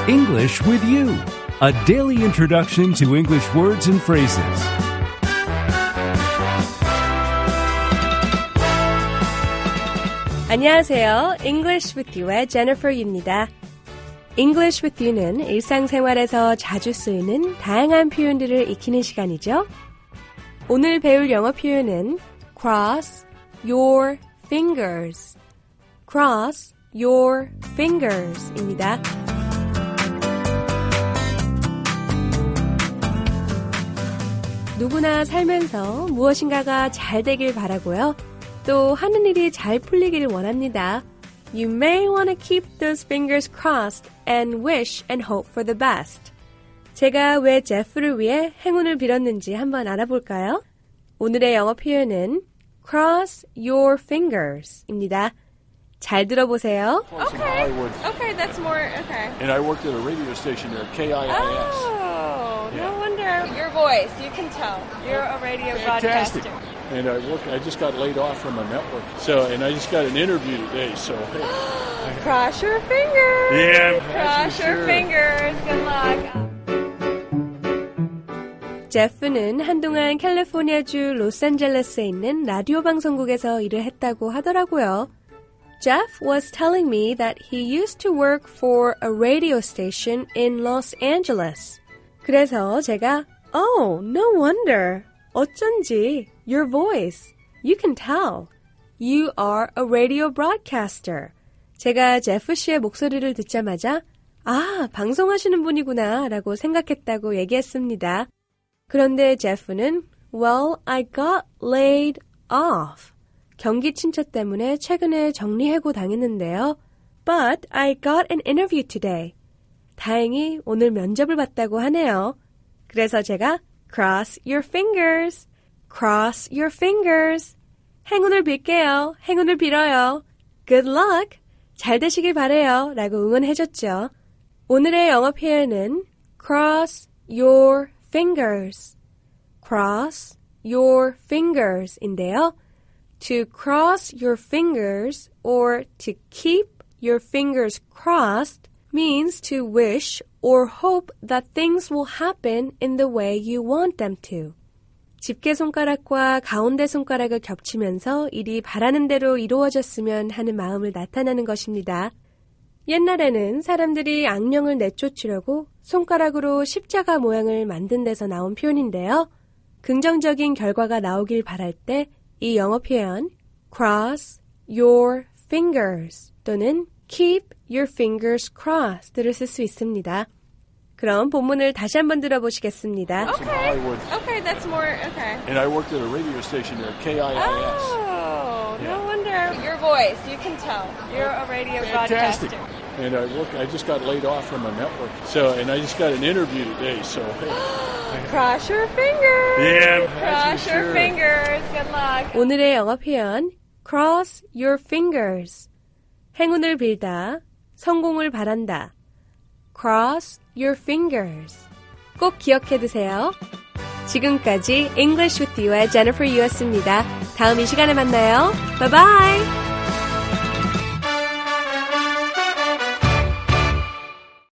English with you, a daily introduction to English words and phrases. 안녕하세요. English with you의 Jennifer Yu입니다. English with you는 일상생활에서 자주 쓰이는 다양한 표현들을 익히는 시간이죠. 오늘 배울 영어 표현은 cross your fingers. cross your fingers입니다. 누구나 살면서 무엇인가가 잘 되길 바라고요. 또 하는 일이 잘 풀리기를 원합니다. You may want to keep those fingers crossed and wish and hope for the best. 제가 왜 제프를 위해 행운을 빌었는지 한번 알아볼까요? 오늘의 영어 표현은 cross your fingers입니다. 잘 들어보세요. Okay. Okay, that's more, okay. And I worked at a radio station there, KIIS. Oh, no wonder. Your voice, you can tell. You're a radio Fantastic. broadcaster. And I just got laid off from a network. And I just got an interview today, so hey. Cross your fingers. Yeah, Cross your fingers. Good luck. 제프는 한동안 캘리포니아주 로스앤젤레스에 있는 라디오 방송국에서 일을 했다고 하더라고요. Jeff was telling me that he used to work for a radio station in Los Angeles. 그래서 제가 Oh, no wonder. 어쩐지 your voice. You can tell. You are a radio broadcaster. 제가 제프 씨의 목소리를 듣자마자 아, 방송하시는 분이구나 라고 생각했다고 얘기했습니다. 그런데 제프는 Well, I got laid off. 경기 침체 때문에 최근에 정리해고 당했는데요. But I got an interview today. 다행히 오늘 면접을 봤다고 하네요. 그래서 제가 cross your fingers. cross your fingers. 행운을 빌게요. 행운을 빌어요. Good luck. 잘 되시길 바래요. 라고 응원해줬죠. 오늘의 영어 표현은 cross your fingers. cross your fingers 인데요. To cross your fingers or to keep your fingers crossed means to wish or hope that things will happen in the way you want them to. 집게 손가락과 가운데 손가락을 겹치면서 일이 바라는 대로 이루어졌으면 하는 마음을 나타내는 것입니다. 옛날에는 사람들이 악령을 내쫓으려고 손가락으로 십자가 모양을 만든 데서 나온 표현인데요. 긍정적인 결과가 나오길 바랄 때 이 영어 표현 cross your fingers 또는 keep your fingers crossed를 쓸 수 있습니다. 그럼 본문을 다시 한번 들어보시겠습니다. Okay. Okay, that's more, okay. And I worked at a radio station there, KIIS. Oh, no wonder. Your voice, you can tell. You're a radio Fantastic. broadcaster. And I just got laid off from a network. And I just got an interview today, so hey. Cross your fingers. Yeah, Cross your fingers. Good luck. 오늘의 영어 표현 cross your fingers. 행운을 빌다, 성공을 바란다. cross your fingers. 꼭 기억해 두세요. 지금까지 English with you의 Jennifer Yu였습니다. 다음 이 시간에 만나요. Bye bye.